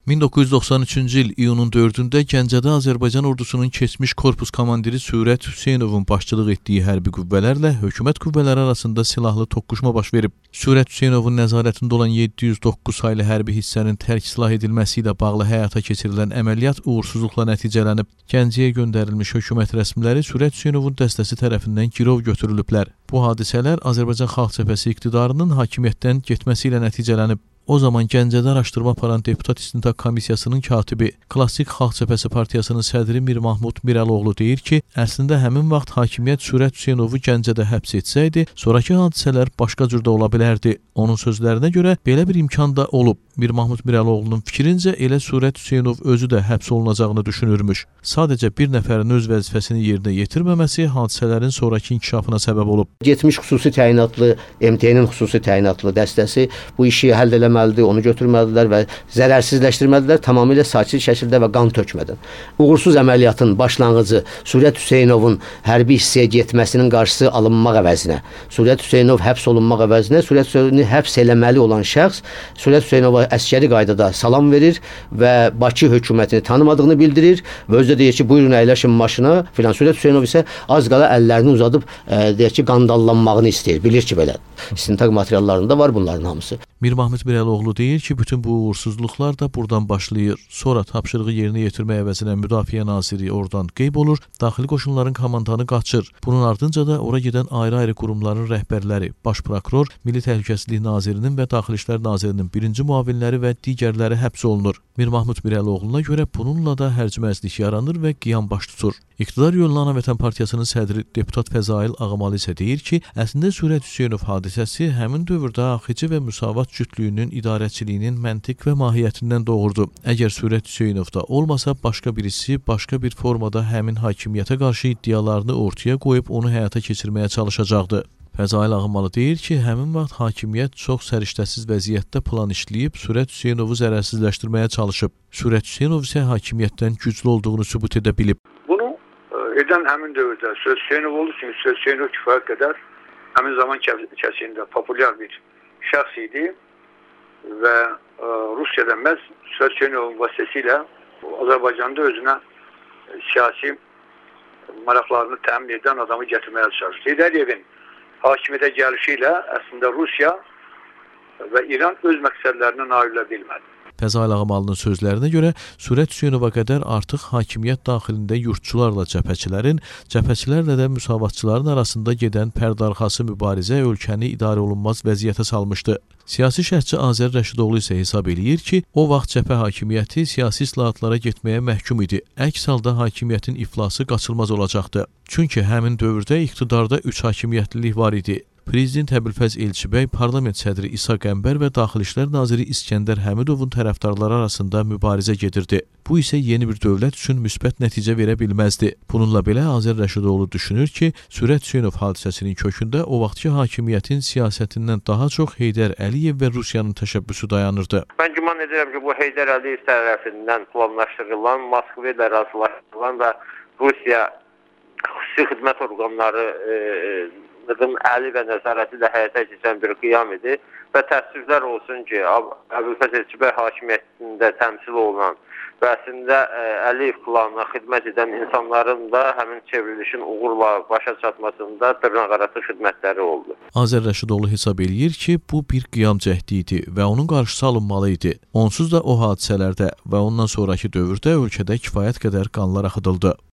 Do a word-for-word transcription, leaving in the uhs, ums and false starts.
min doqquz yüz doxsan üçüncü il iyunun dördündə Gəncədə Azərbaycan ordusunun keçmiş korpus komandiri Sürət Hüseynovun başçılıq etdiyi hərbi qüvvələrlə hökumət qüvvələri arasında silahlı toqquşma baş verib. Sürət Hüseynovun nəzarətində olan yeddi yüz doqquz saylı hərbi hissənin tərk silah edilməsi ilə bağlı həyata keçirilən əməliyyat uğursuzluqla nəticələnib. Gəncəyə göndərilmiş hökumət rəsmiləri Sürət Hüseynovun dəstəsi tərəfindən girov götürülüblər. Bu hadisələr Azərbaycan Xalq Cəbhəsi iqtidarının hakimiyyətdən getməsi ilə nəticələnib. O zaman Gəncədə araşdırma aparan Deputat İstintaq Komissiyasının katibi, Klassik Xalq Cəbhəsi Partiyasının sədri Mir Mahmud Mirəloğlu deyir ki, əslində həmin vaxt hakimiyyət Sürət Hüseynovu Gəncədə həbs etsəydi, sonrakı hadisələr başqa cürdə ola bilərdi. Onun sözlərinə görə belə bir imkan da olub. Mir Mahmud Mirəloğlu'nun fikrincə elə Sürət Hüseynov özü də həbs olunacağını düşünürmüş. Sadəcə bir nəfərin öz vəzifəsini yerinə yetirməməsi hadisələrin sonraki inkişafına səbəb olub. Getmiş xüsusi təyinatlı, M T N'nin xüsusi təyinatlı dəstəsi bu işi həll eləməlidir, onu götürməlilər və zərərsizləşdirməlilər tamamilə sakit şəkildə və qan tökmədən. Uğursuz əməliyyatın başlanğıcı Sürət Hüseynovun hərbi hissəyə getməsinin qarşısı alınmaq əvəzinə, Sürət Hüseynov həbs olunmaq əvəzinə, Sürət Hüseynovu həbs eləməli olan şəxs Sürət Hüseynova əskəri qaydada salam verir və Bakı hökumətini tanımadığını bildirir və özü də deyir ki, buyurun əyləşin maşına filan. Sürət Hüseynov isə az qala əllərini uzadıb e, deyir ki, qandallanmağını istəyir. Bilir ki, belə. İstintaq materiallarında var bunların hamısı. Mir Mahmud Mirəloğlu deyir ki, bütün bu uğursuzluqlar da buradan başlayır. Sonra tapşırığı yerinə yetirmək əvəzinə Müdafiə Naziri oradan qeyb olur, daxili qoşunların komandanı qaçır. Bunun ardınca da ora gedən ayrı-ayrı qurumların rəhbərləri, Baş prokuror, Milli Təhlükəsizlik Nazirinin və Daxili İşlər Nazirinin birinci müavinləri və digərləri həbs olunur. Mir Mahmud Mirəloğlu'na görə bununla da hərcməyizlik yaranır və qiyam baş tutur. İqtidar yollu Ana Vətən Partiyasının sədri Deputat Fəzail Ağamalı isə deyir ki, əslində Sürət Hüseynov hadisəsi həmin dövrdə axici və müsavat cütlüyünün idarəçiliyinin məntiq və mahiyyətindən doğurdu. Əgər Sürət Hüseynov da olmasa, başqa birisi başqa bir formada həmin hakimiyyətə qarşı iddialarını ortaya qoyub onu həyata keçirməyə çalışacaqdı. Fəzail Ağamalı deyir ki, həmin vaxt hakimiyyət çox səriştəsiz vəziyyətdə plan işləyib Sürət Hüseynovu zərərsizləşdirməyə çalışıb. Sürət Hüseynov isə hakimiyyətdən güclü olduğunu sübut edə bilib. Bunu edən həmin dövrdə Sürət Hüseynov oldu, çünki Sürət Hüseynov kifayət qədər həmin zaman kəsiyində populyar bir şəxs idi və Rusiyadan məhz Sürət Hüseynovun vasitəsilə Azərbaycanda özünə siyasi maraqlarını təmin edən adamı gətirməyə çalışdı. Heydəriyevin hakimiyyətə gəlişi ilə əslində Rusiya və İran öz məqsədlərinə nail ola bilmədi. Fəzail Ağamalı'nın sözlərinə görə Sürət Hüseynova qədər artıq hakimiyyət daxilində yurtçularla cəbhəçilərin, cəbhəçilərlə də müsavatçıların arasında gedən pərdarxası mübarizə ölkəni idarə olunmaz vəziyyətə salmışdı. Siyasi şərhçi Azər Rəşidoğlu isə hesab eləyir ki, o vaxt cəbhə hakimiyyəti siyasi islahatlara getməyə məhkum idi. Əks halda hakimiyyətin iflası qaçılmaz olacaqdı. Çünki həmin dövrdə iqtidarda üç hakimiyyətlilik var idi. Prezident Əbülfəz Elçibəy, Parlament sədri İsa Qəmbər və Daxili İşlər Naziri İskəndər Həmidovun tərəfdarları arasında mübarizə gedirdi. Bu isə yeni bir dövlət üçün müsbət nəticə verə bilməzdi. Bununla belə Azər Rəşidoğlu düşünür ki, Sürət Hüseynov hadisəsinin kökündə o vaxtki hakimiyyətin siyasətindən daha çox Heydər Əliyev və Rusiyanın təşəbbüsü dayanırdı. Mən güman edirəm ki, bu Heydər Əliyev tərəfindən planlaşdırılan, Moskva ilə razılaşdırılan və Rusiya xüsusi xidmət orqanları e, əli və nəzarəti ilə həyata keçən bir qiyam idi və təəssüflər olsun ki, Əbülfəz Elçibəy hakimiyyətində təmsil olunan və əslində Əliyev planına xidmət edən insanların da həmin çevrilişin uğurla başa çatmasında dırnaqarası xidmətləri oldu. Azər Rəşidoğlu hesab eləyir ki, bu bir qiyam cəhdi idi və onun qarşısı alınmalı idi. Onsuz da o hadisələrdə və ondan sonraki dövrdə ölkədə kifayət qədər qanlar axıdıldı.